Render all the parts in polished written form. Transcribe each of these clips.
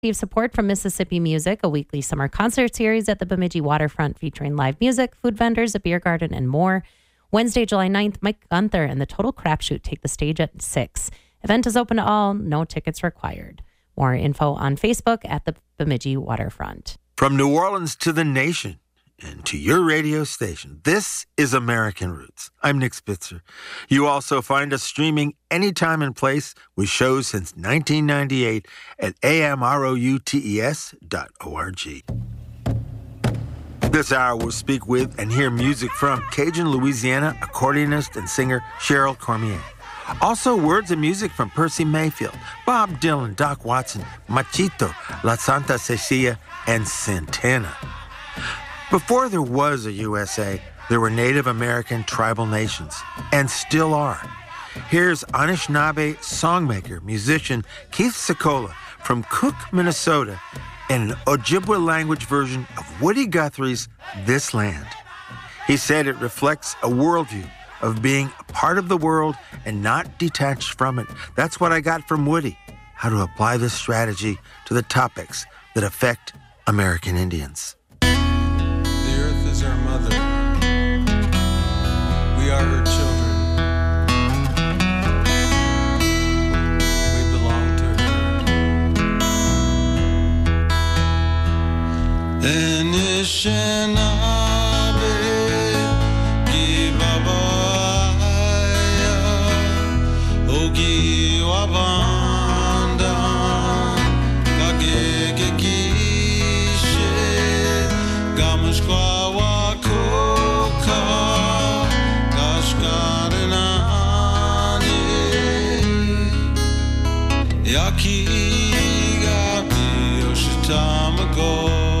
Receive support from Mississippi Music, a weekly summer concert series at the Bemidji Waterfront featuring live music, food vendors, a beer garden, and more. Wednesday, July 9th, Mike Gunther and the Total Crapshoot take the stage at 6. Event is open to all, no tickets required. More info on Facebook at the Bemidji Waterfront. From New Orleans to the nation and to your radio station, this is American Roots. I'm Nick Spitzer. You also find us streaming anytime and place with shows since 1998 at amroutes.org. This hour we'll speak with and hear music from Cajun, Louisiana accordionist and singer Cheryl Cormier. Also, words and music from Percy Mayfield, Bob Dylan, Doc Watson, Machito, La Santa Cecilia, and Santana. Before there was a USA, there were Native American tribal nations, and still are. Here's Anishinaabe songmaker, musician Keith Secola from Cook, Minnesota, and an Ojibwe language version of Woody Guthrie's This Land. He said it reflects a worldview of being a part of the world and not detached from it. That's what I got from Woody, how to apply this strategy to the topics that affect American Indians. The earth is our mother. We are her children. We belong to her. Anishinaabe, Gibabaya, Ogiwabanda, Kagegekishe, Gamushkwawakoka, Kashkarinani, Yakigabi, Oshitamago.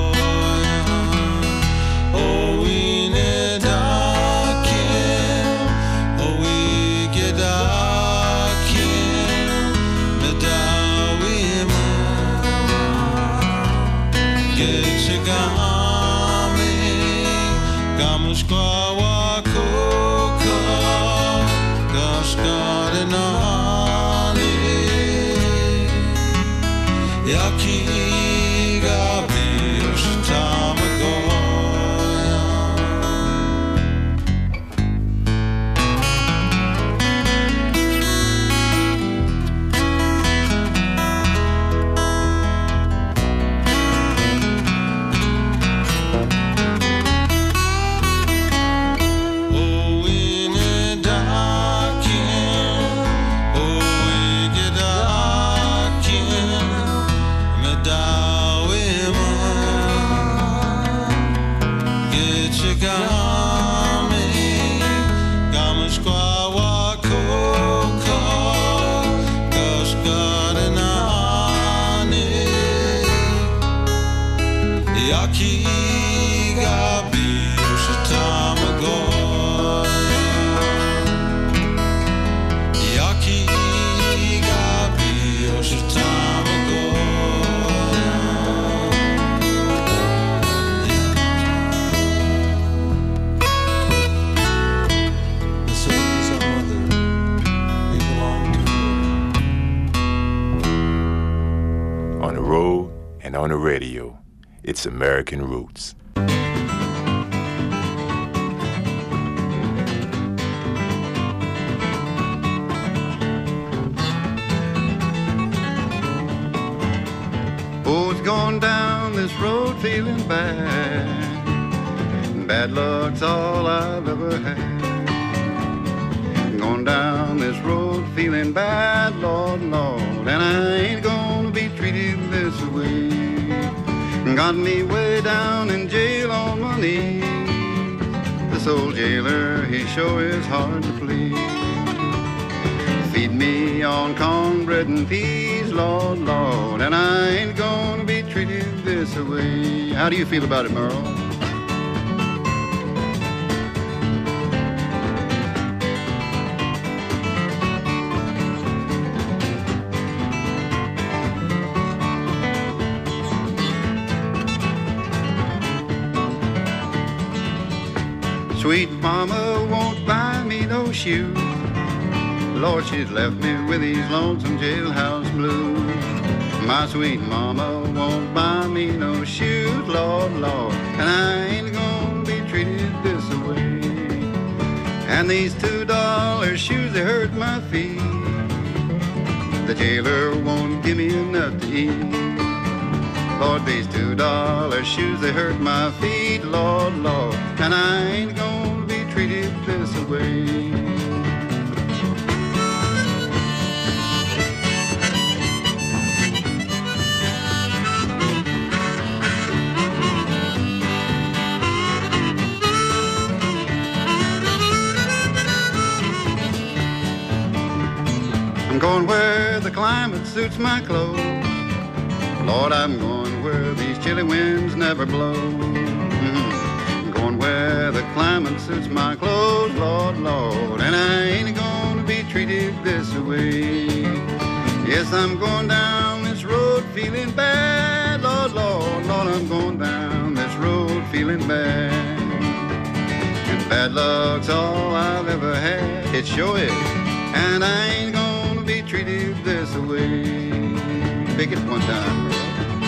On the radio, it's American Roots. Oh, it's going down this road feeling bad. Bad luck's all I've ever had. Going down this road feeling bad, Lord, Lord, and I ain't gonna be treated this way. Got me way down in jail on my knees. This old jailer, he sure is hard to please. Feed me on cornbread and peas, Lord, Lord, and I ain't gonna be treated this way. How do you feel about it, Merle? Sweet mama won't buy me no shoes. Lord, she's left me with these lonesome jailhouse blues. My sweet mama won't buy me no shoes, Lord, Lord, and I ain't gonna be treated this way. And these $2 shoes, they hurt my feet. The jailer won't give me enough to eat. Lord, these $2 shoes, they hurt my feet, Lord, Lord, and I ain't gonna be treated this way. I'm going where the climate suits my clothes. Lord, I'm going where these chilly winds never blow. I'm going where the climate suits my clothes, Lord, Lord, and I ain't gonna be treated this way. Yes, I'm going down this road feeling bad, Lord, Lord, Lord, I'm going down this road feeling bad. And bad luck's all I've ever had, it sure is, and I ain't gonna be treated this way. Pick it one time, bro.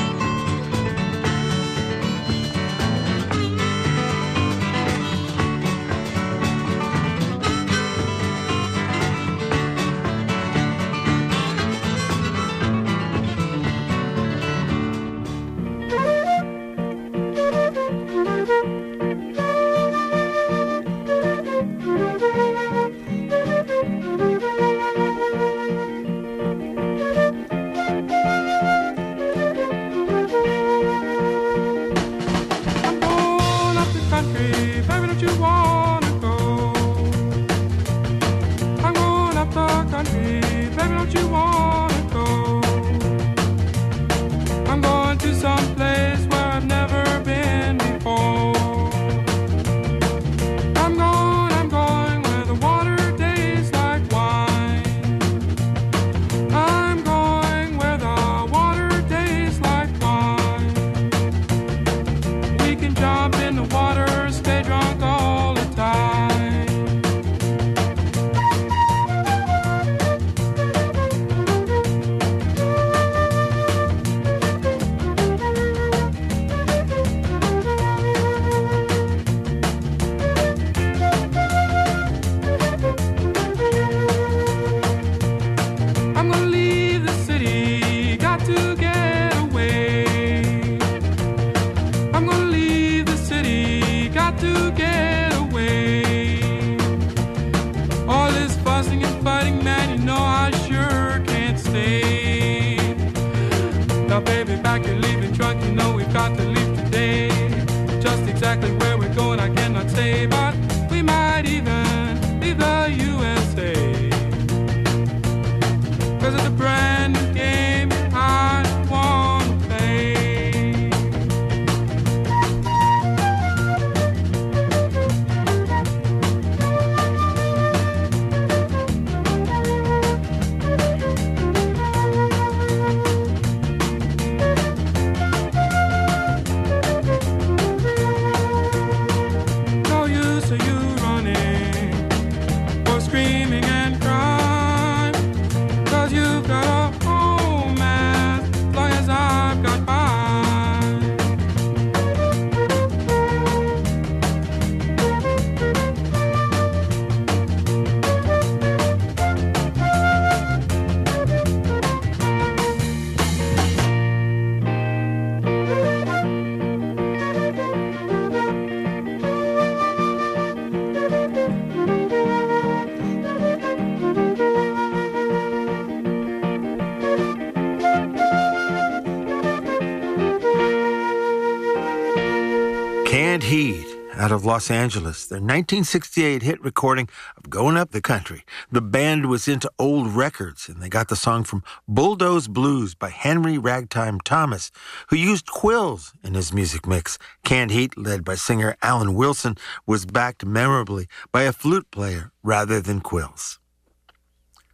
Canned Heat out of Los Angeles, their 1968 hit recording of Going Up the Country. The band was into old records, and they got the song from Bulldoze Blues by Henry Ragtime Thomas, who used quills in his music mix. Canned Heat, led by singer Alan Wilson, was backed memorably by a flute player rather than quills.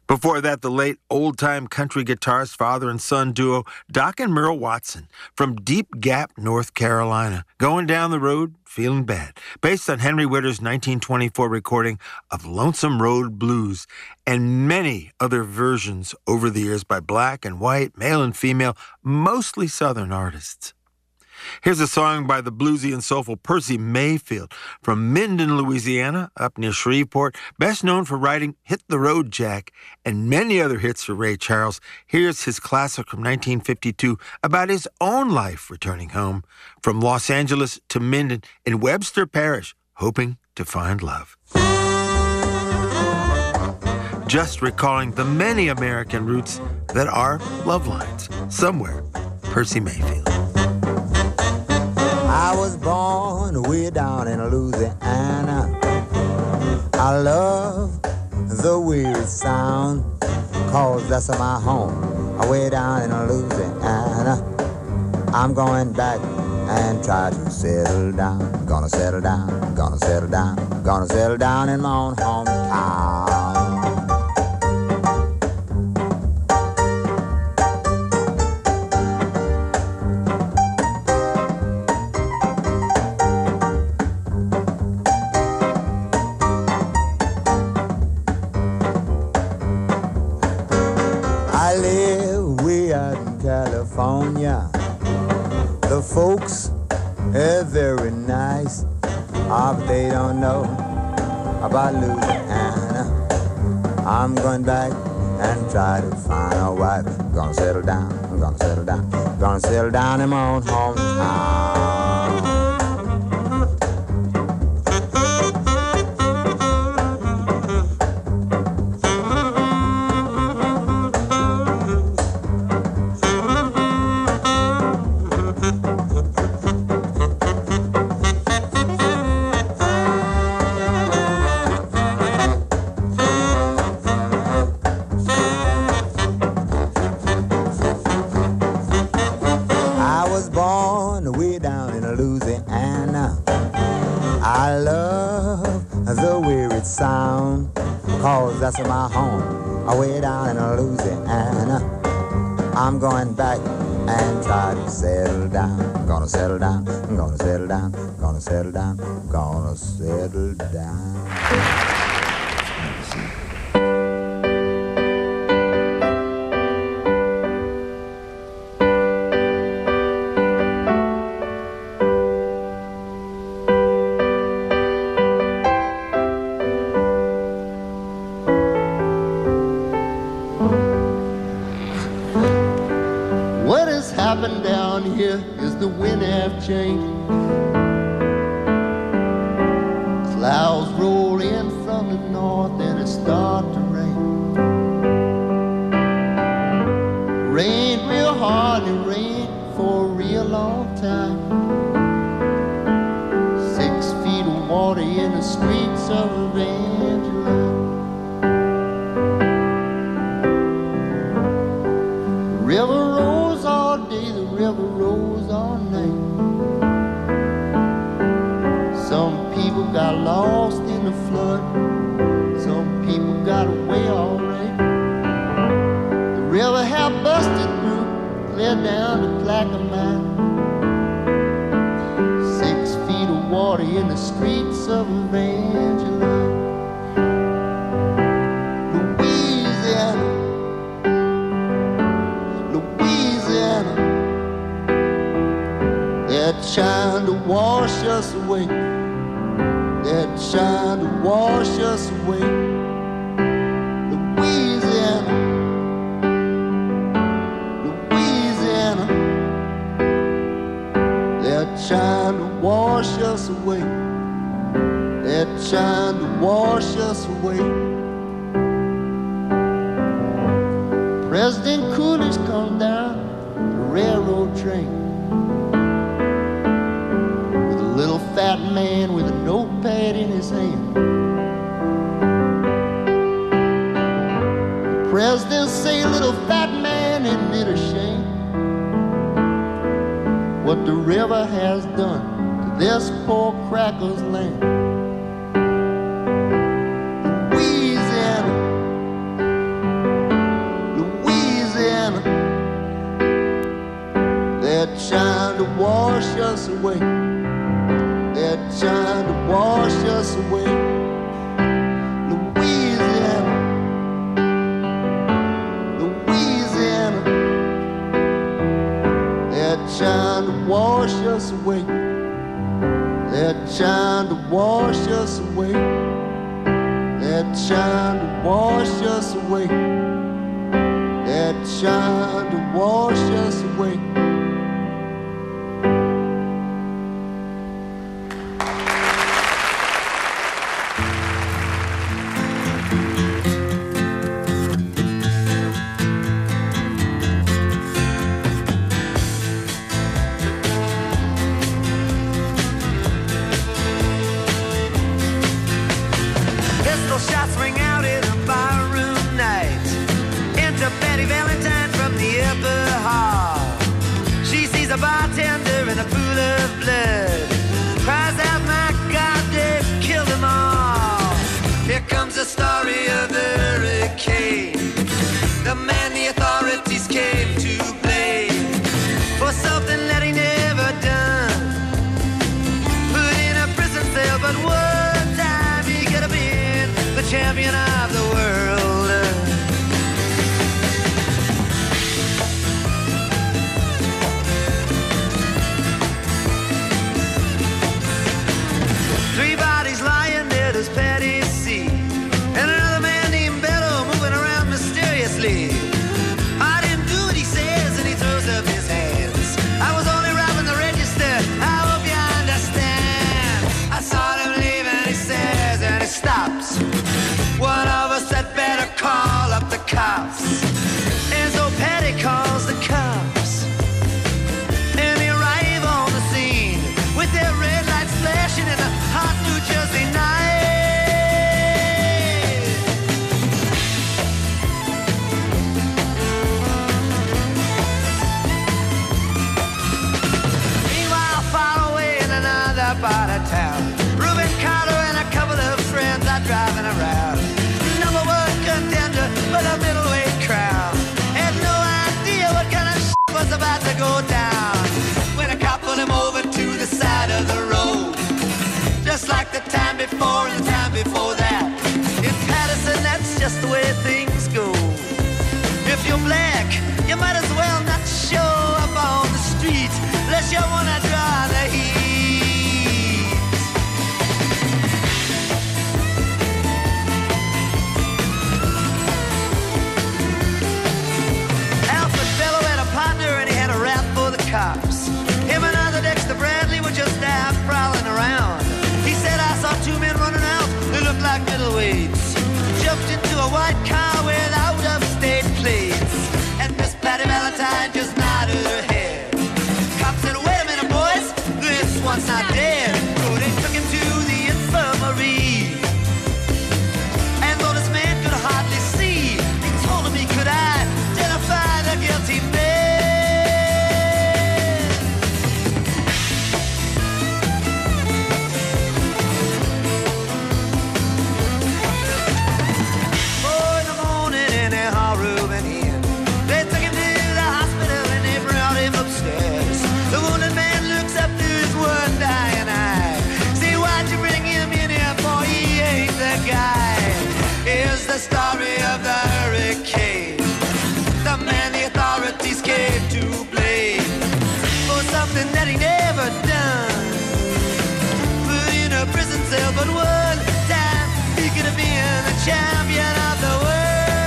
Before that, the late old-time country guitarist, father and son duo, Doc and Merle Watson, from Deep Gap, North Carolina, Going Down the Road, Feeling Bad, based on Henry Witter's 1924 recording of Lonesome Road Blues, and many other versions over the years by black and white, male and female, mostly Southern artists. Here's a song by the bluesy and soulful Percy Mayfield from Minden, Louisiana, up near Shreveport, best known for writing Hit the Road Jack and many other hits for Ray Charles. Here's his classic from 1952 about his own life returning home from Los Angeles to Minden in Webster Parish, hoping to find love. Just recalling the many American roots that are love lines. Somewhere, Percy Mayfield. I was born way down in Louisiana. I love the weird sound, 'cause that's my home, way down in Louisiana. I'm going back and try to settle down. Gonna settle down, gonna settle down, gonna settle down in my own hometown. California, the folks are very nice, but they don't know about Louisiana. I'm going back and try to find a wife. Gonna settle down, gonna settle down, gonna settle down in my own hometown. That's my home, way down in Louisiana. I'm going back and try to settle down. Gonna settle down, gonna settle down, gonna settle down, gonna settle down. Changing. Clouds roll in from the north and it starts to rain. Rained real hard and rained for a real long time. 6 feet of water in the streets of Evangeline. The river rolls all day, the river rolls all night. Got lost in the flood. Some people got away all right. The river had busted through, clear down to Plaquemine. 6 feet of water in the streets of Evangeline. Louisiana, Louisiana, they're trying to wash us away. They're trying to wash us away. Louisiana, Louisiana, they're trying to wash us away. They're trying to wash us away. President Coolidge come down the railroad train. Little fat man with a notepad in his hand. The president say, little fat man, isn't it a shame what the river has done to this poor cracker's land? Louisiana, They're trying to wash us away. They're trying to wash us away. Louisiana, Louisiana. They're trying to wash us away. They're trying to wash us away. They're trying to wash us away. They're trying to wash us away. Pistol shots ring out in a barroom night. Enter Betty Valentine from the upper hall. She sees a bartender in a pool of blood. Cries out, my God, they've killed them all. Here comes the story of the hurricane. The man the authorities came to blame for something that he never done. Put in a prison cell, but one time he could have been the champion of the world. Three bodies lying dead as Patty C. And another man named Bello moving around mysteriously. I didn't do what he says, and he throws up his hands. I was only robbing the register, I hope you understand. I saw him leave and he says, and he stops. One of us had better call up the cops. And so Patty calls the cops. And they arrive on the scene with their red lights flashing in a hot New Jersey night. Meanwhile, far away in another part of town, Reuben Carter and a couple of friends are driving around. Number one contender for the middleweight crown. Had no idea what kind of shit was about to go down when a cop pulled him over to the side of the road. Just like the time before and the time before that. In Patterson, that's just the way things go. If you're black, you might as well not show up on the street unless you wanna draw the heat. Alfred Bello had a partner and he had a rap for the cops. Him and other Dexter Bradley were just out prowling around. He said, I saw two men running out, they looked like middleweights. Jumped into a white car with out-of-state plates. And Miss Patty Valentine just nodded her head. Cop said, wait a minute, boys, this one's not dead. So they took him to the infirmary. And though this man could hardly see, he told him he could identify the guilty man. The story of the hurricane. The man the authorities came to blame for something that he never done. Put in a prison cell, but one time he could have been the champion of the world.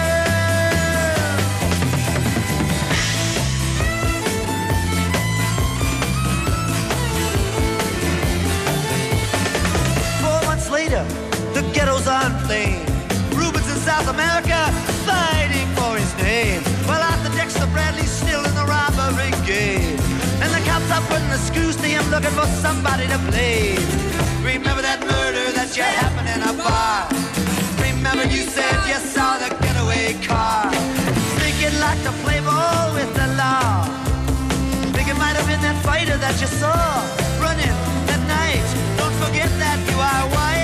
4 months later, the ghettos are inflamed. South America fighting for his name. Well, Arthur Dexter Bradley's still in the robbery game. And the cops are putting the screws to him looking for somebody to blame. Remember that murder that you happened in a bar? Remember you said you saw the getaway car? Think you'd like to play ball with the law? Think it might have been that fighter that you saw running that night. Don't forget that you are white.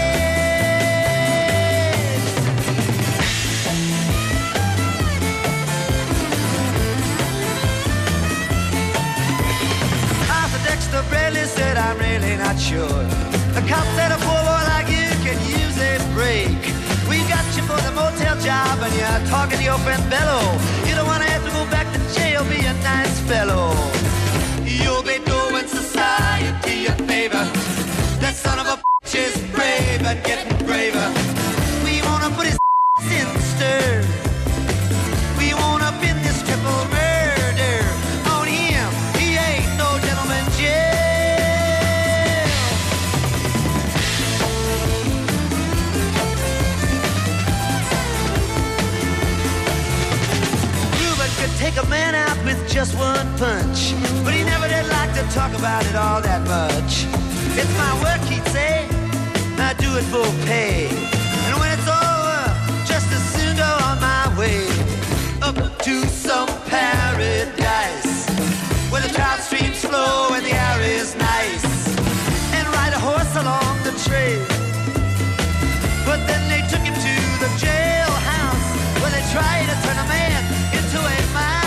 Mr. Bradley said, I'm really not sure. The cop said a poor boy like you can use a break. We got you for the motel job and you're talking to your friend Bello. You don't want to have to go back to jail, be a nice fellow. You'll be doing society a favor. That son of a bitch is brave and getting braver. We wanna put his in the stir. We wanna pin this triple murder on him. He ain't no gentleman jail. Reuben could take a man out with just one punch, but he never did like to talk about it all that much. It's my work, he'd say, I do it for pay. And when it's over, just as soon go on my way up to some paradise where the trout streams flow and the air is nice, and ride a horse along the trail. But then they took him to the jailhouse where they tried to turn a man into a mouse.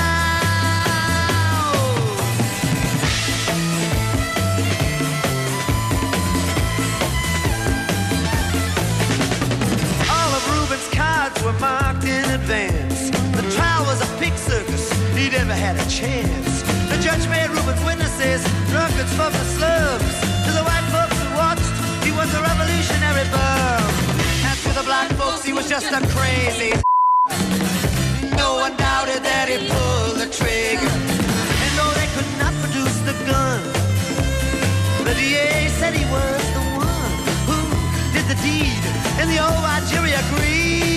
All of Reuben's cards were marked in advance. The trial was a pig circus, he never had a chance. The judge made Reuben's witnesses drunkards from the slums. To the white folks who watched, he was a revolutionary bum. And to the black folks, he was just a crazy. No one doubted that he pulled the trigger. And though they could not produce the gun, the DA said he was the one who did the deed, and the old white jury agreed.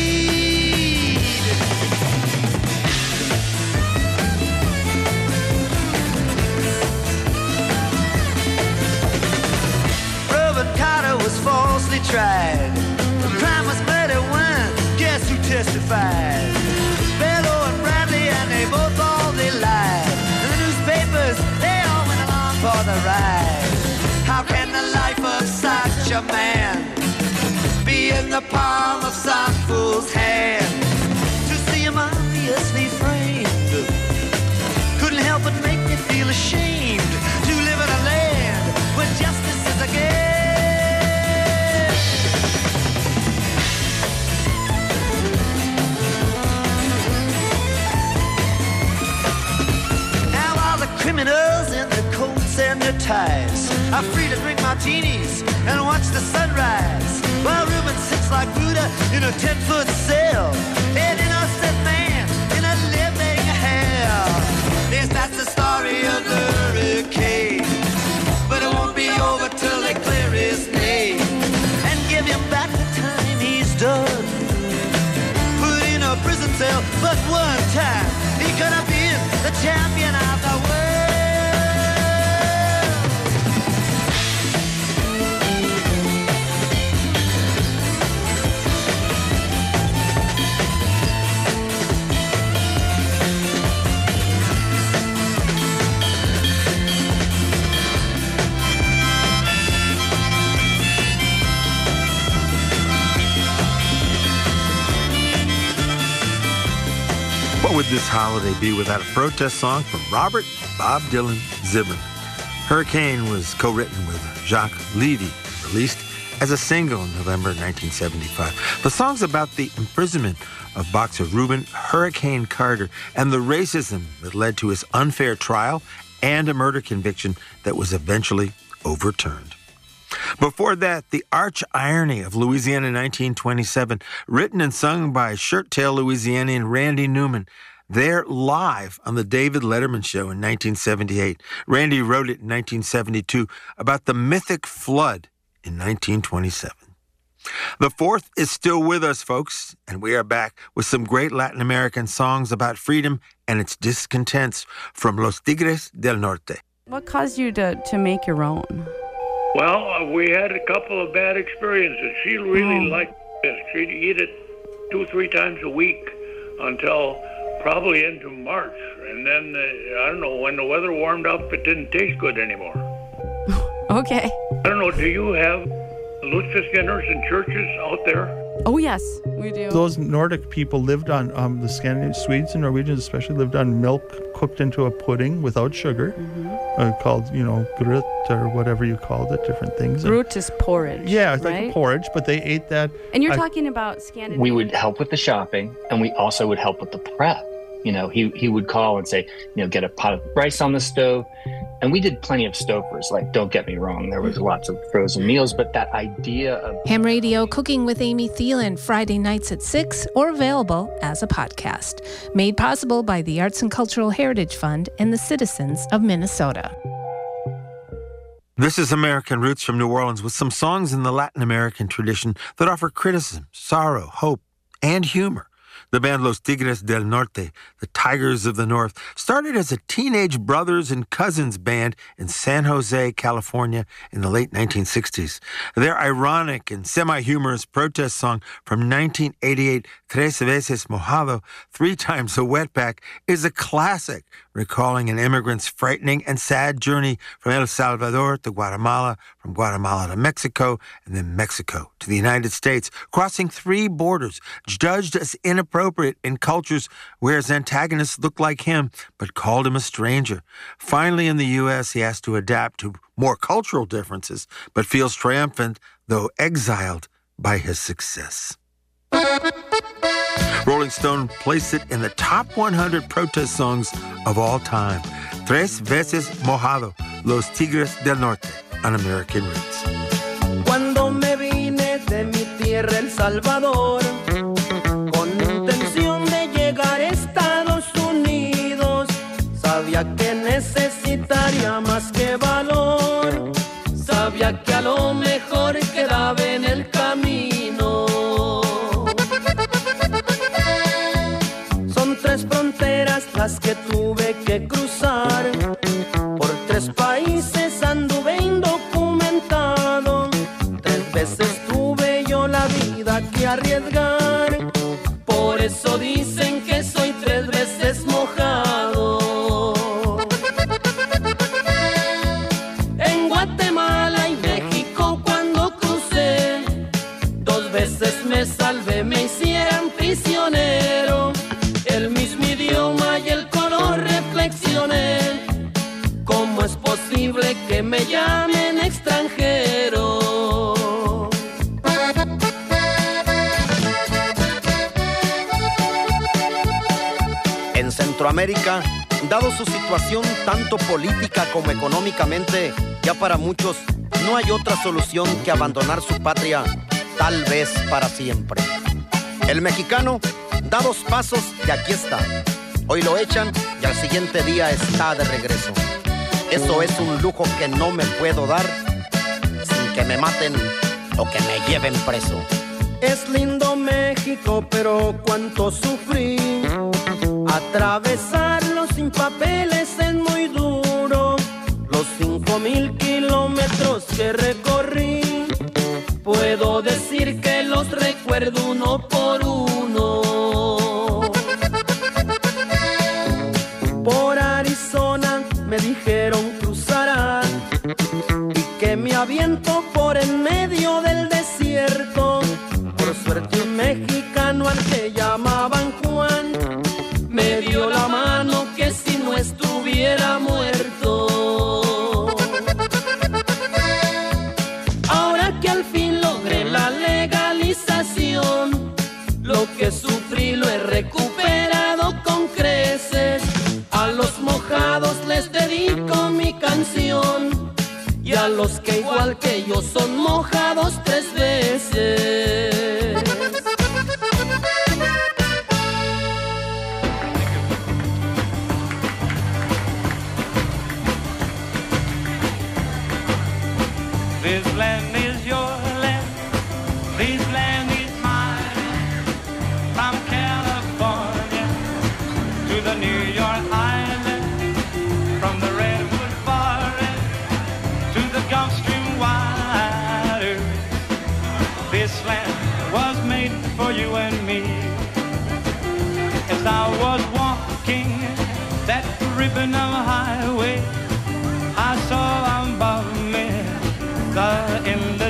Reuben Carter was falsely tried. The crime was murder one. Guess who testified? Bello and Bradley, and they both all they lied. And the newspapers, they all went along for the ride. How can the life of such a man be in the palm of some fool's hand? To see him obviously framed couldn't help but make me feel ashamed to live in a land where justice is a game. Now all the criminals in their coats and their ties are free to drink martinis and watch the sunrise, while Reuben sits like Buddha in a 10-foot cell, an innocent man in a living hell. Yes, that's the story of the hurricane, but it won't be over till they clear his name and give him back the time he's done. Put in a prison cell, but one time he could have been the champion of the world. What would this holiday be without a protest song from Robert Bob Dylan Zimmerman? Hurricane was co-written with Jacques Levy, released as a single in November 1975. The song's about the imprisonment of boxer Reuben Hurricane Carter and the racism that led to his unfair trial and a murder conviction that was eventually overturned. Before that, the arch irony of Louisiana 1927, written and sung by shirt-tail Louisianian Randy Newman. They're live on the David Letterman Show in 1978. Randy wrote it in 1972 about the mythic flood in 1927. The fourth is still with us, folks, and we are back with some great Latin American songs about freedom and its discontents from Los Tigres del Norte. What caused you to make your own? Well, we had a couple of bad experiences. She really liked this. She'd eat it 2-3 times a week until probably into March. And then, I don't know, when the weather warmed up, it didn't taste good anymore. Okay. I don't know, do you have lutefisk dinners in churches out there? Oh, yes, we do. Those Nordic people lived on, the Scandinavian, Swedes and Norwegians especially, lived on milk cooked into a pudding without sugar. Mm-hmm. called, grut or whatever you called it, different things. Grut is porridge. Yeah, it's right? like a porridge, but they ate that. And you're talking about Scandinavia. We would help with the shopping, and we also would help with the prep. He would call and say, get a pot of rice on the stove. And we did plenty of stokers. Like, don't get me wrong, there was lots of frozen meals, but that idea of... Ham Radio Cooking with Amy Thielen, Friday nights at 6, or available as a podcast. Made possible by the Arts and Cultural Heritage Fund and the citizens of Minnesota. This is American Roots from New Orleans with some songs in the Latin American tradition that offer criticism, sorrow, hope, and humor. The band Los Tigres del Norte, the Tigers of the North, started as a teenage brothers and cousins band in San Jose, California in the late 1960s. Their ironic and semi-humorous protest song from 1988, Tres Veces Mojado, 3 times a wetback, is a classic, recalling an immigrant's frightening and sad journey from El Salvador to Guatemala, from Guatemala to Mexico, and then Mexico to the United States, crossing 3 borders, judged as inappropriate in cultures where his antagonists looked like him, but called him a stranger. Finally, in the U.S., he has to adapt to more cultural differences, but feels triumphant, though exiled by his success. Rolling Stone placed it in the top 100 protest songs of all time. Tres Veces Mojado, Los Tigres del Norte, on American Roots. Cuando me vine de mi tierra El Salvador, con intención de llegar a Estados Unidos, sabía que necesitaría más que valor, sabía que a lo mejor quedaba en el camino. Son 3 fronteras las que tuve que cruzar, por 3 países anduve indocumentado, 3 veces tuve yo la vida que arriesgar, por eso dicen que soy 3 veces mojado. En Guatemala y México cuando crucé, 2 veces me salvé, me hicieran prisionero, el mismo idioma y el color reflexioné, ¿cómo es posible que me llamen extranjero? En Centroamérica, dado su situación tanto política como económicamente, ya para muchos no hay otra solución que abandonar su patria, tal vez para siempre. El mexicano da 2 pasos y aquí está. Hoy lo echan y al siguiente día está de regreso. Eso es un lujo que no me puedo dar sin que me maten o que me lleven preso. Es lindo México, pero cuánto sufrí. Atravesarlo sin papeles es muy duro. Los 5,000 kilómetros que recorrí, puedo decir que los recuerdo uno por uno. Por Arizona me dijeron cruzará y que me aviento por en medio del desierto. Por suerte un mexicano al que llamaban Juan me dio la mano que si no estuviera muerto. Ahora que al fin logré la legalización, lo que sufrí lo he recuperado con creces. A los mojados les dedico mi canción y a los que igual que yo son mojados 3 veces. This land is your land, this land is mine. From California to the New York Island, from the Redwood Forest to the Gulf Stream waters. This land was made for you and me. As I was walking that ribbon of highway, I saw above me in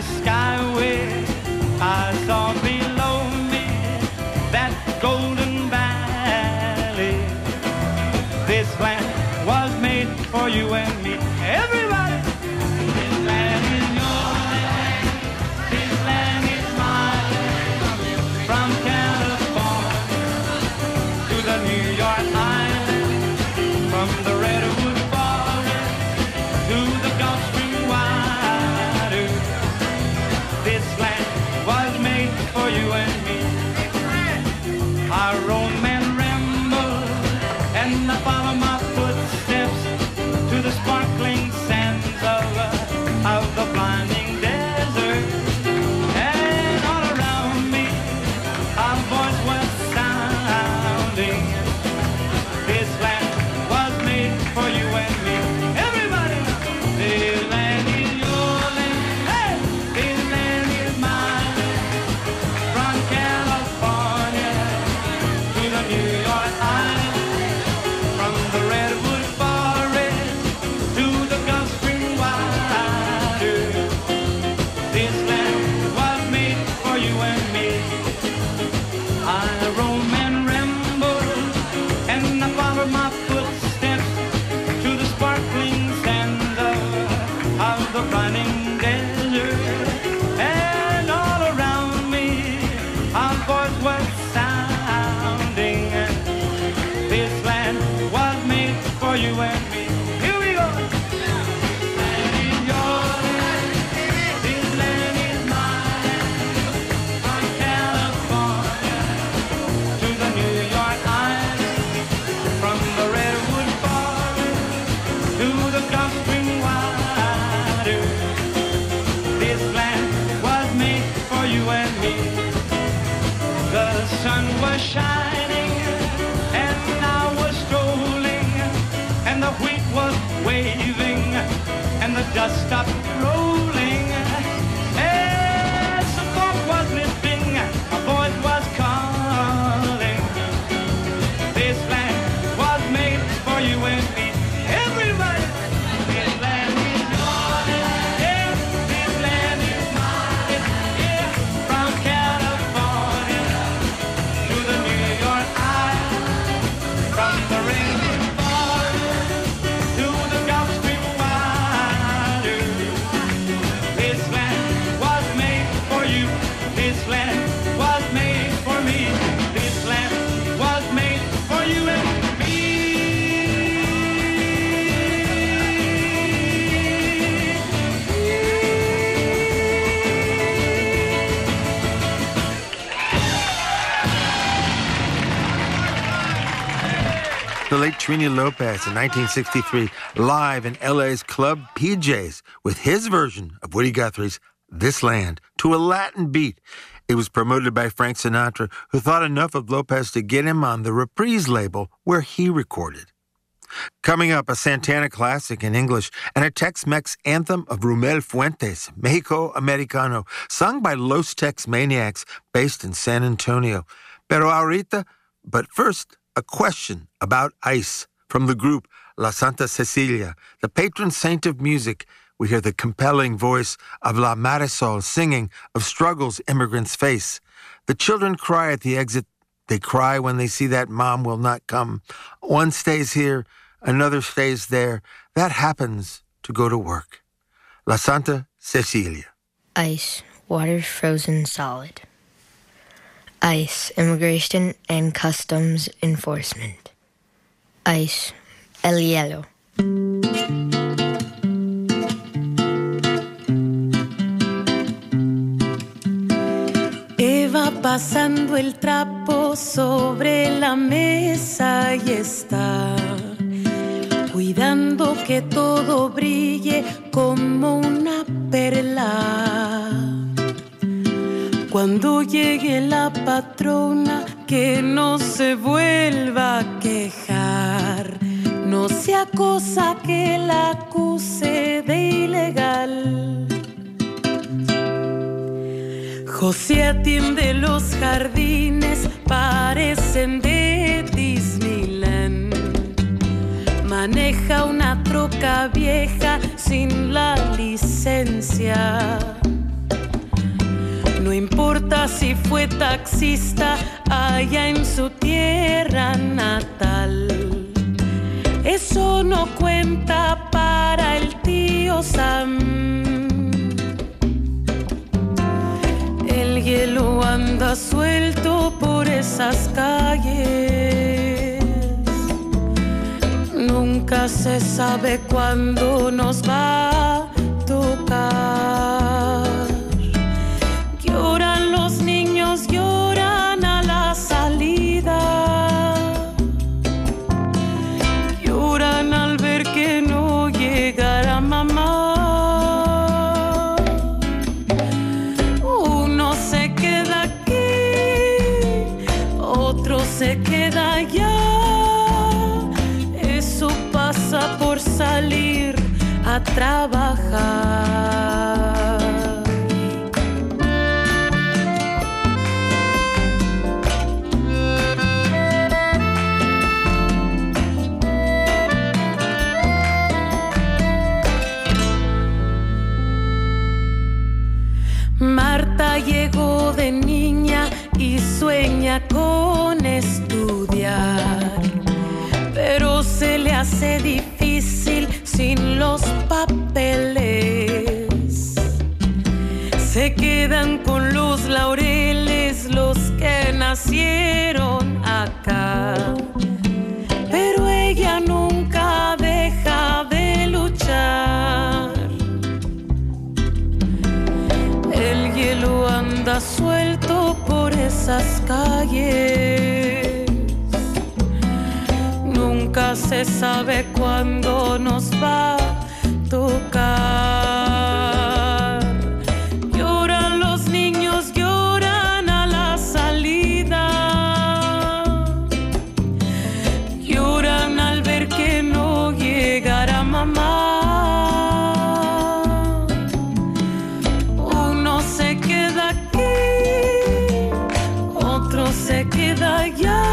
sparkling sands of the blinding desert. And all around me, our voice was sounding. This land was made for you and me. Everybody, this land is your land. Hey, this land is mine. From California to the New York Island, from the redwood forest to the Gulf Stream water. This land was made for you and me. I roam and ramble, and I follow my footsteps to the sparkling sands of the running desert. And all around me, our voice was sounding. This land was made for you and me. Here we go. Land is your land. This land is mine. From California to the New York Island, from the redwood forest to the Gulf Stream water. This land was made for you and me. The sun was shining and I was strolling, and the wheat was waving and the dust stopped rolling. And some folk was listening, a voice was calling. This land was made for you and me. Everybody, this land is your land. Yeah, this land is mine. Yeah, from California to the New York Island, from the redwood forest to the Gulf Stream water. This land was made for you. This land was made for me. This land was made for you and me. The late Trini Lopez in 1963, live in LA's Club PJ's with his version of Woody Guthrie's This Land to a Latin beat. It was promoted by Frank Sinatra, who thought enough of Lopez to get him on the Reprise label where he recorded. Coming up, a Santana classic in English and a Tex-Mex anthem of Rumel Fuentes, Mexico Americano, sung by Los Tex Maniacs based in San Antonio. But first, a question about ice from the group La Santa Cecilia, the patron saint of music. We hear the compelling voice of La Marisol singing of struggles immigrants face. The children cry at the exit. They cry when they see that mom will not come. One stays here, another stays there. That happens to go to work. La Santa Cecilia. Ice, water frozen solid. Ice, immigration and customs enforcement. Ice, el hielo. Eva pasando el trapo sobre la mesa y está cuidando que todo brille como una perla. Cuando llegue la patrona, que no se vuelva a quejar, no sea cosa que la acuse de ilegal. José atiende los jardines, parecen de Disneyland. Maneja una troca vieja sin la licencia. No importa si fue taxista allá en su tierra natal. Eso no cuenta para el tío Sam. El hielo anda suelto por esas calles. Nunca se sabe cuándo nos va a tocar. Lloran los niños, lloran a la salida. Lloran al ver que no llegará a trabajar. Marta llegó de niña y sueña con estudiar, pero se le hace difícil sin los papeles. Se quedan con los laureles los que nacieron acá, pero ella nunca deja de luchar. El hielo anda suelto por esas calles. Nunca se sabe cuándo nos va a tocar. Lloran los niños, lloran a la salida. Lloran al ver que no llegará mamá. Se queda allá,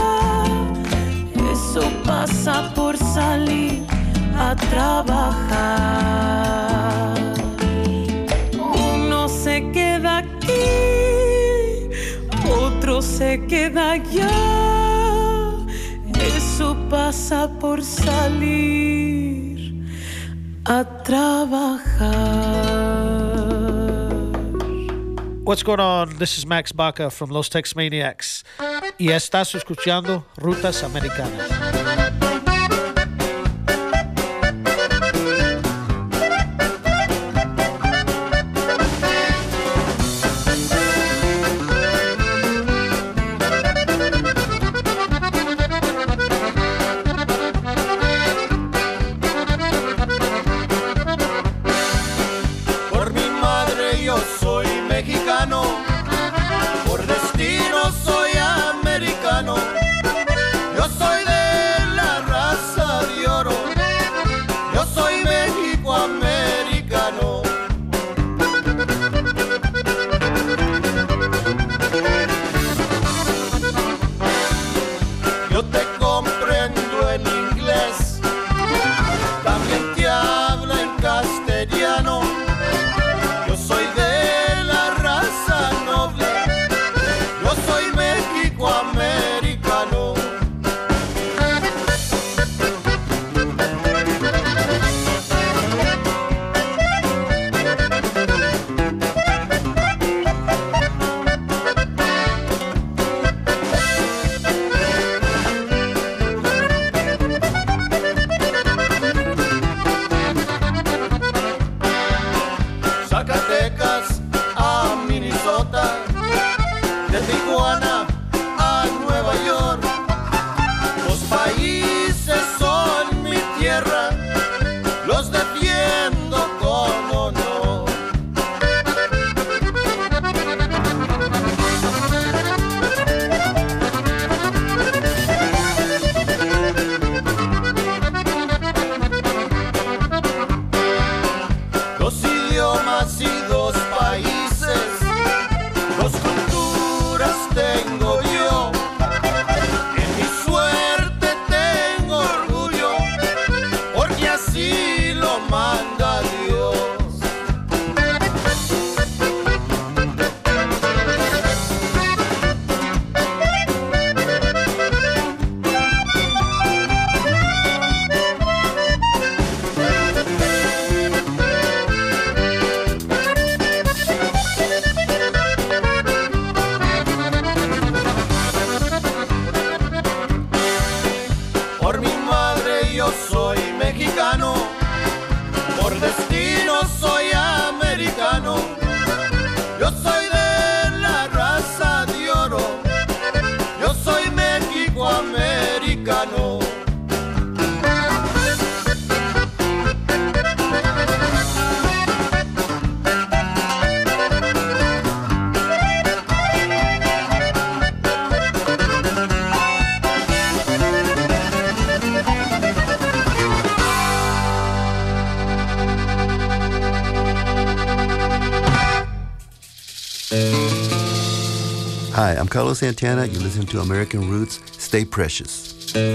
eso pasa por salir a trabajar. Uno se queda aquí, otro se queda allá, eso pasa por salir a trabajar. What's going on? This is Max Baca from Los Tex Maniacs. Y estás escuchando Rutas Americanas. Por destino soy americano, yo soy de Hi, I'm Carlos Santana. You listen to American Roots. Stay precious.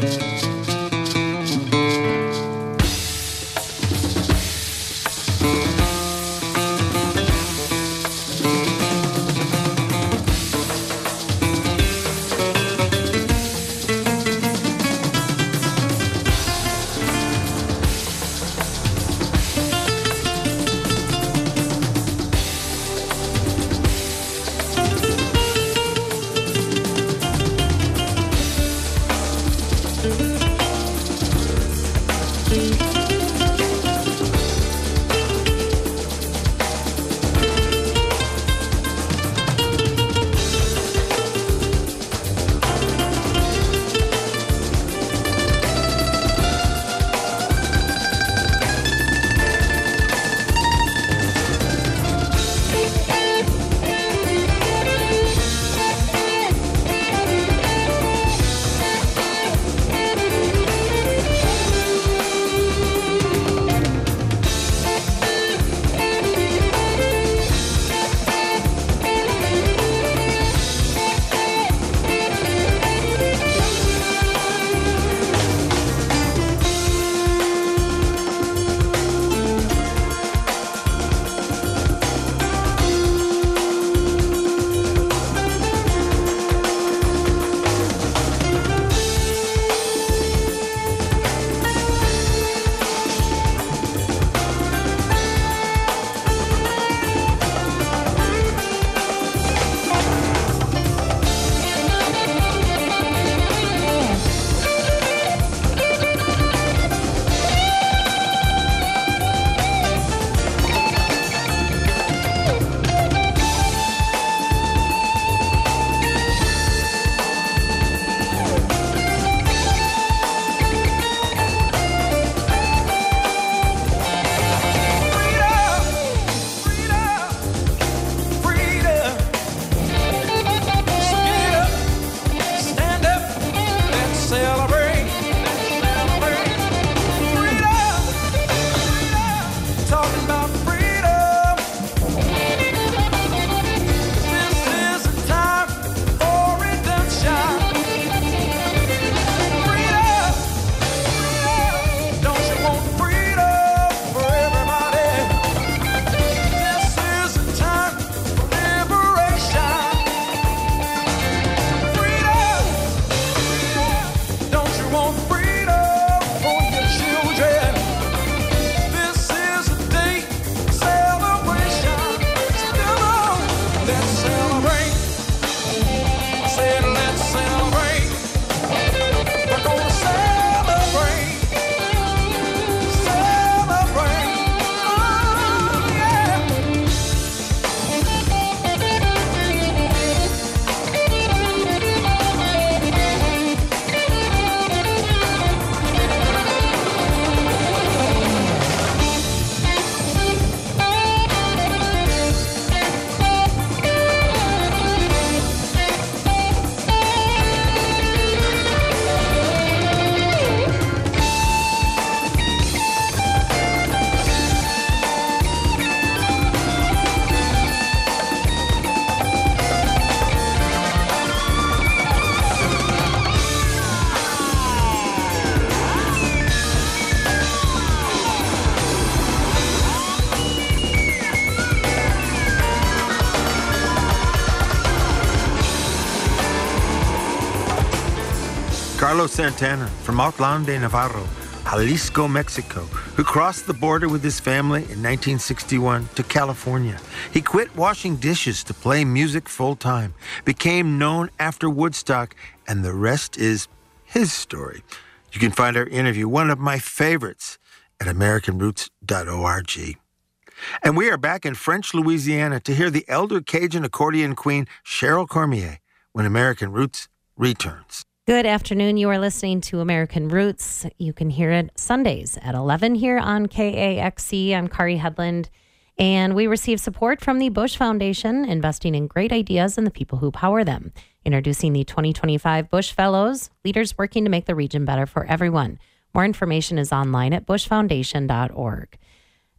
Carlos Santana from Outland de Navarro, Jalisco, Mexico, who crossed the border with his family in 1961 to California. He quit washing dishes to play music full-time, became known after Woodstock, and the rest is his story. You can find our interview, one of my favorites, at AmericanRoots.org. And we are back in French Louisiana to hear the elder Cajun accordion queen Cheryl Cormier when American Roots returns. Good afternoon. You are listening to American Roots. You can hear it Sundays at 11 here on KAXC. I'm Kari Headland, and we receive support from the Bush Foundation, investing in great ideas and the people who power them. Introducing the 2025 Bush Fellows, leaders working to make the region better for everyone. More information is online at bushfoundation.org.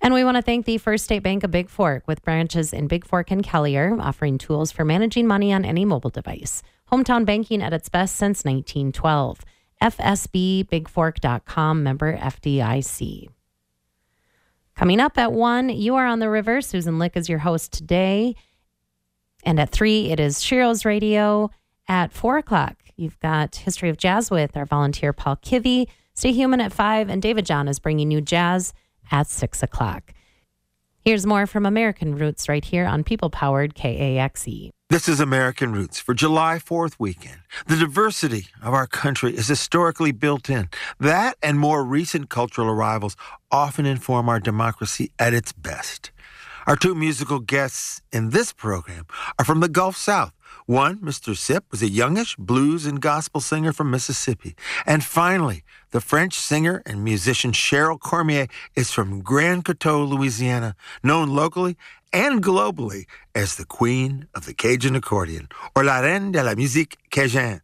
And we want to thank the First State Bank of Big Fork with branches in Big Fork and Collier, offering tools for managing money on any mobile device. Hometown banking at its best since 1912. FSBBigFork.com, member FDIC. Coming up at 1, You Are on the River. Susan Lick is your host today. And at 3, it is Shiro's Radio. At 4 o'clock, you've got History of Jazz with our volunteer Paul Kivy. Stay Human at 5, and David John is bringing you jazz at 6 o'clock. Here's more from American Roots right here on People-Powered KAXE. This is American Roots for July 4th weekend. The diversity of our country is historically built in. That and more recent cultural arrivals often inform our democracy at its best. Our 2 musical guests in this program are from the Gulf South. One, Mr. Sip, was a youngish blues and gospel singer from Mississippi. And finally, the French singer and musician Cheryl Cormier is from Grand Coteau, Louisiana, known locally and globally as the Queen of the Cajun Accordion, or La Reine de la Musique Cajun.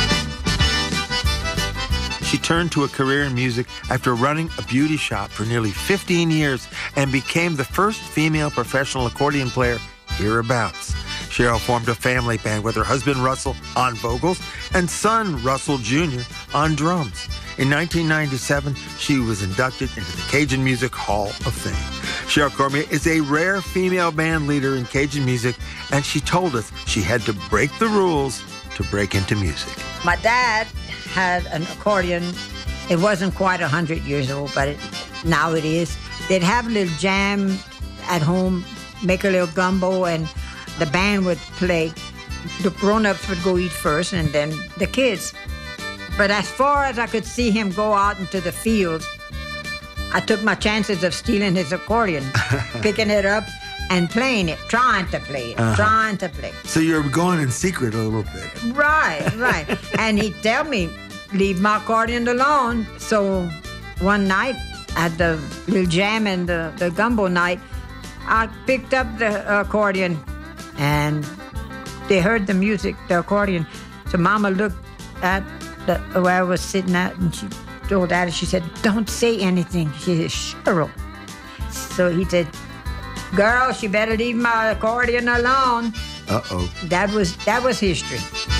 She turned to a career in music after running a beauty shop for nearly 15 years and became the first female professional accordion player hereabouts. Cheryl formed a family band with her husband Russell on vocals and son Russell Jr. on drums. In 1997, she was inducted into the Cajun Music Hall of Fame. Cheryl Cormier is a rare female band leader in Cajun music, and she told us she had to break the rules to break into music. My dad had an accordion. It wasn't quite 100 years old, but now it is. They'd have a little jam at home, make a little gumbo, and the band would play. The grown-ups would go eat first, and then the kids. But as far as I could see him go out into the fields, I took my chances of stealing his accordion, picking it up and playing it, trying to play it, trying to play. So you're going in secret a little bit. Right. And he'd tell me, leave my accordion alone. So one night at the little jam and the gumbo night, I picked up the accordion and they heard the music, the accordion. So Mama looked at where I was sitting at and she told Daddy, she said, don't say anything. She said, Cheryl. So he said, girl, she better leave my accordion alone. Uh-oh. That was history.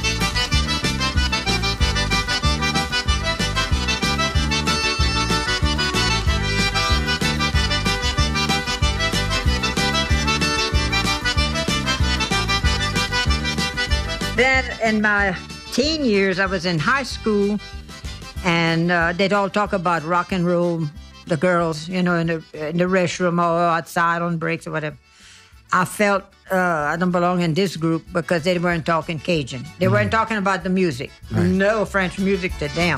Then in my teen years, I was in high school, and they'd all talk about rock and roll, the girls, in the restroom or outside on breaks or whatever. I felt I don't belong in this group because they weren't talking Cajun. They weren't talking about the music. Right. No French music to them.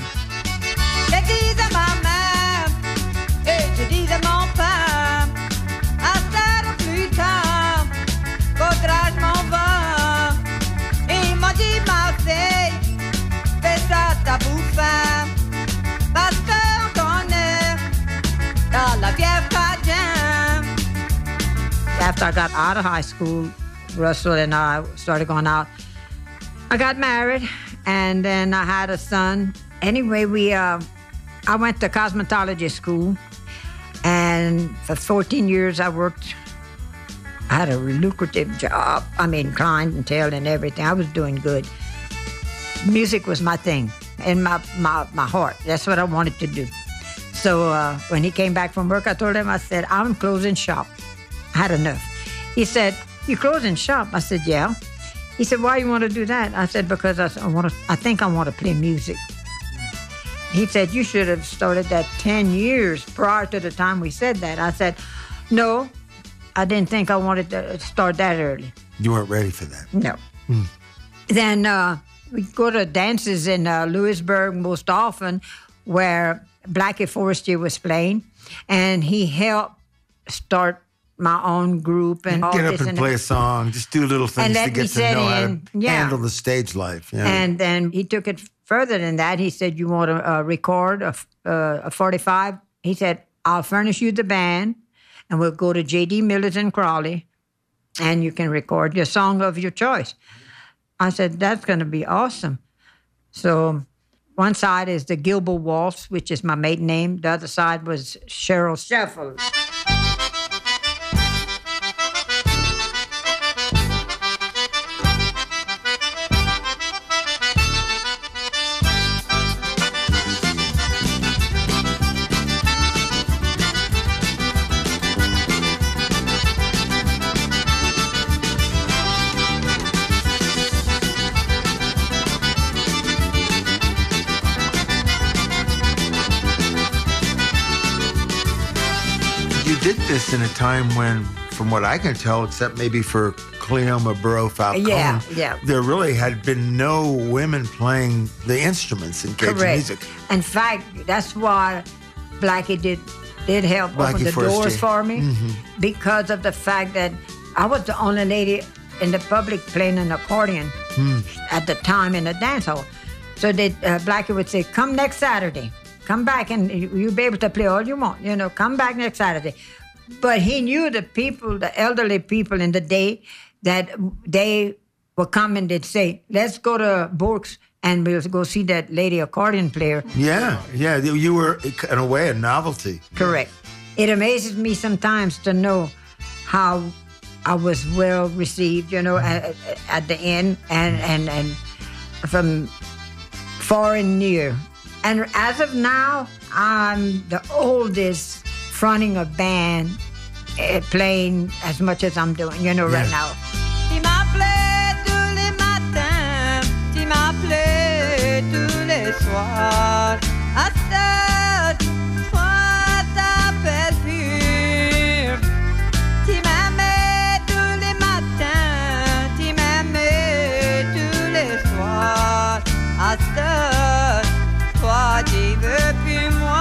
After I got out of high school, Russell and I started going out. I got married, and then I had a son. Anyway, I went to cosmetology school, and for 14 years I worked. I had a lucrative job. Client and tail and everything. I was doing good. Music was my thing, in my heart. That's what I wanted to do. So when he came back from work, I told him, I said, I'm closing shop. I had enough. He said, you closing shop? I said, yeah. He said, why you want to do that? I said, because I think I want to play music. He said, you should have started that 10 years prior to the time we said that. I said, no, I didn't think I wanted to start that early. You weren't ready for that? No. Then we go to dances in Lewisburg most often where Blackie Forestier was playing, and he helped start my own group and all get this up and play a song, just do little things to get to know how to handle the stage life. Yeah. And then he took it further than that. He said, you want to record a 45? He said, I'll furnish you the band, and we'll go to J.D. Miller's in Crawley, and you can record your song of your choice. I said, that's going to be awesome. So one side is the Gilbo Waltz, which is my maiden name. The other side was Cheryl Shuffle. this in a time when, from what I can tell, except maybe for Cleoma Burrow Falcone, Yeah. there really had been no women playing the instruments in Cajun Correct. music. In fact, that's why Blackie did help Blackie open the Forrester. doors for me, Mhm. because of the fact that I was the only lady in the public playing an accordion at the time in the dance hall. So Blackie would say, "Come next Saturday. Come back and you'll be able to play all you want. Come back next Saturday." But he knew the people, the elderly people in the day, that they would come and they'd say, "Let's go to Bork's and we'll go see that lady accordion player." Yeah. You were, in a way, a novelty. Correct. It amazes me sometimes to know how I was well received, at the end and from far and near. And as of now, I'm the oldest fronting a band, playing as much as I'm doing, right now. Tu m'appelais tous les matins, tu m'appelais tous les soirs. À cette fois, t'appelles plus. Tu m'aimais tous les matins, tu m'aimais tous les soirs. À cette fois, tu veux plus moi.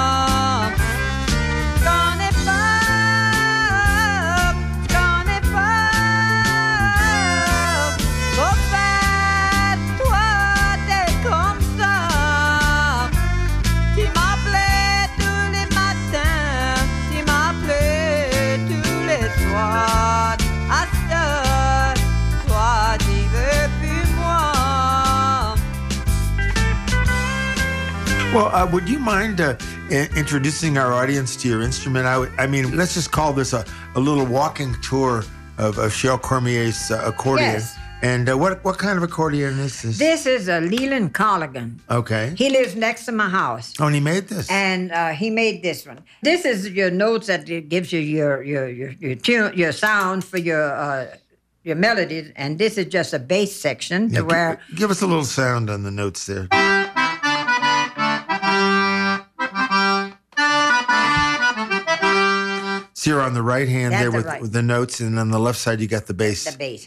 Well, would you mind introducing our audience to your instrument? I mean, let's just call this a little walking tour of Cheryl Cormier's accordion. Yes. And what kind of accordion is this? This is a Leland Colligan. Okay. He lives next to my house. Oh, and he made this? And he made this one. This is your notes that it gives you your tune, your sound for your melodies. And this is just a bass section to where... Give us a little sound on the notes there. So you're on the right hand That's there the with, right. with the notes, and on the left side you got the bass. The bass.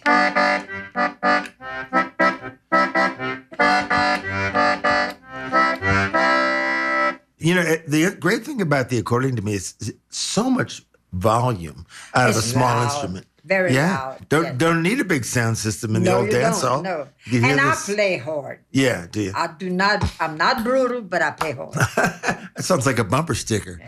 The great thing about the accordion to me is so much volume out of a It's small loud, instrument. very loud, Don't need a big sound system in the No, old you dance don't, hall. no. You hear And I this- play hard. Yeah, do you? I'm not brutal, but I play hard. That sounds like a bumper sticker.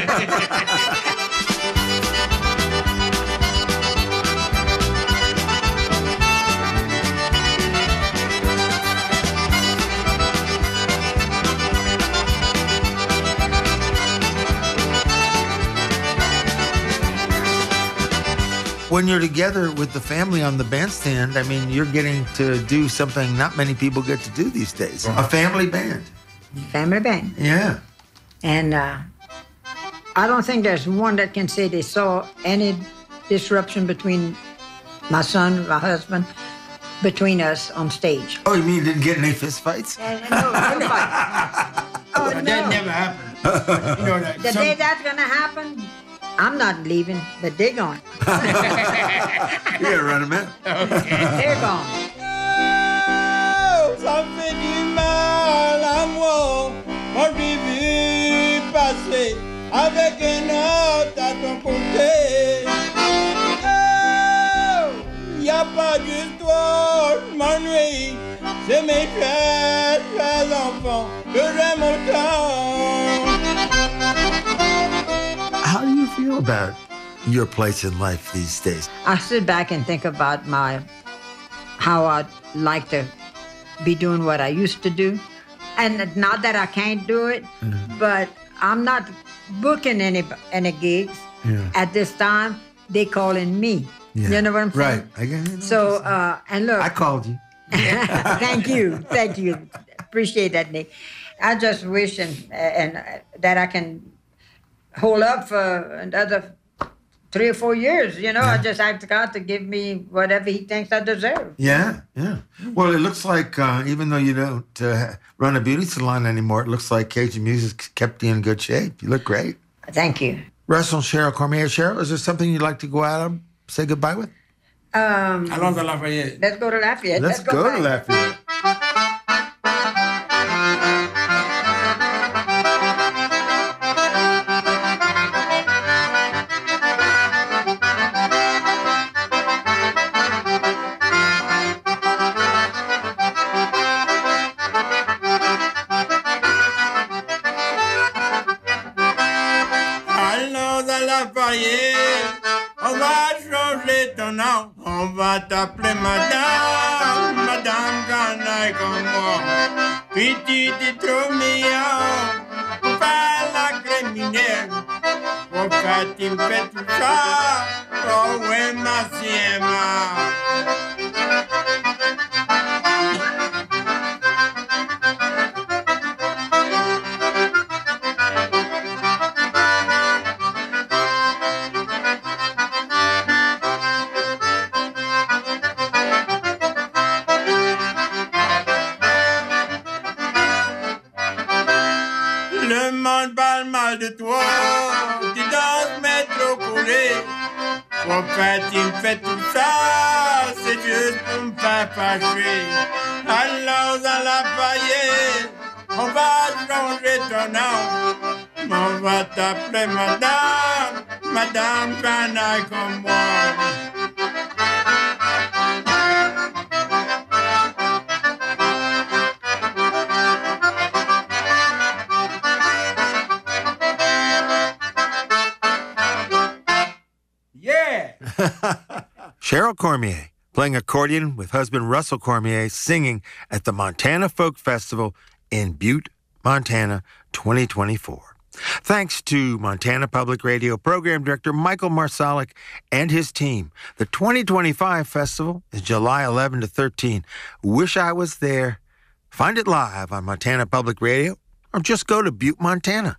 When you're together with the family on the bandstand, I mean, you're getting to do something not many people get to do these days. A family band. Family band. Yeah. And I don't think there's one that can say they saw any disruption between my son, my husband, between us on stage. Oh, you mean you didn't get any fist fights? No, no fight. Oh, no. That never happened. You know that. The day that's going to happen, I'm not leaving, but they're going. You gotta run them in. They're gone. Oh, ça fait du mal à moi quand j'ai vu passer avec un autre à ton côté. Oh, y a pas d'histoire, je m'ennuie. C'est mes chers, chers enfants que j'aime autant. How do you feel about your place in life these days? I sit back and think about how I'd like to be doing what I used to do. And not that I can't do it, but I'm not booking any gigs at this time. They calling me. Yeah. You know what I'm saying? Right. I get it. So, and look. I called you. Thank you. Appreciate that, Nick. I just wish and that I can hold up for another 3 or 4 years. I just ask God to give me whatever He thinks I deserve. Yeah. Well, it looks like even though you don't run a beauty salon anymore, it looks like Cajun Music kept you in good shape. You look great. Thank you. Russell and Cheryl Cormier. Cheryl, is there something you'd like to go out and say goodbye with? Along the Lafayette. Let's go to Lafayette. Let's go to Lafayette. On va changer ton nom, on va t'appeler madame, madame Canaille comme moi. Petit et trop mignon, pour faire la criminelle, pour faire tu me fais tout ça, oh ouais ma siema. Le monde parle mal de toi, tu danses mais trop collé. Pourquoi tu me fais tout ça, c'est juste pour me faire fâcher. Allons à Lafayette, on va changer ton nom. On va t'appeler madame, madame Canaille comme moi. Cheryl Cormier playing accordion with husband Russell Cormier singing at the Montana Folk Festival in Butte, Montana, 2024. Thanks to Montana Public Radio Program Director Michael Marsalic and his team. The 2025 festival is July 11 to 13. Wish I was there. Find it live on Montana Public Radio or just go to Butte, Montana.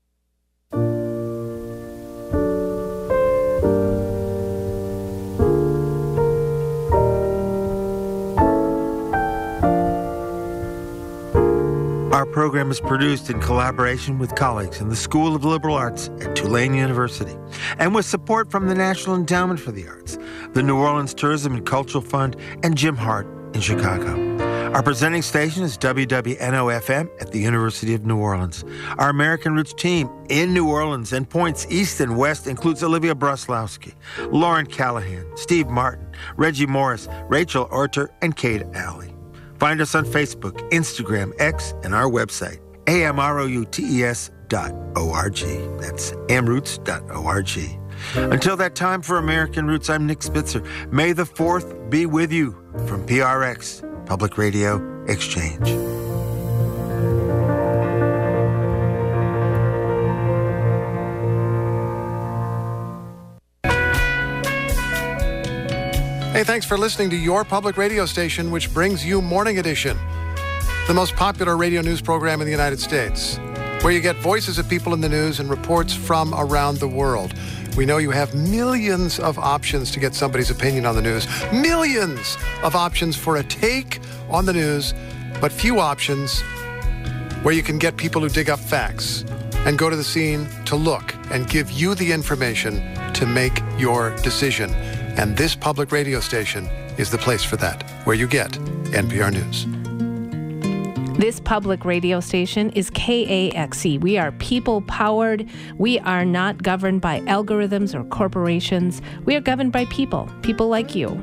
Our program is produced in collaboration with colleagues in the School of Liberal Arts at Tulane University and with support from the National Endowment for the Arts, the New Orleans Tourism and Cultural Fund, and Jim Hart in Chicago. Our presenting station is WWNO-FM at the University of New Orleans. Our American Roots team in New Orleans and points east and west includes Olivia Broslowski, Lauren Callahan, Steve Martin, Reggie Morris, Rachel Orter, and Kate Alley. Find us on Facebook, Instagram, X, and our website, amroutes.org. That's amroots.org. Until that time, for American Roots, I'm Nick Spitzer. May the 4th be with you from PRX, Public Radio Exchange. Hey, thanks for listening to your public radio station, which brings you Morning Edition, the most popular radio news program in the United States, where you get voices of people in the news and reports from around the world. We know you have millions of options to get somebody's opinion on the news, millions of options for a take on the news, but few options where you can get people who dig up facts and go to the scene to look and give you the information to make your decision. And this public radio station is the place for that, where you get NPR News. This public radio station is KAXE. We are people-powered. We are not governed by algorithms or corporations. We are governed by people like you.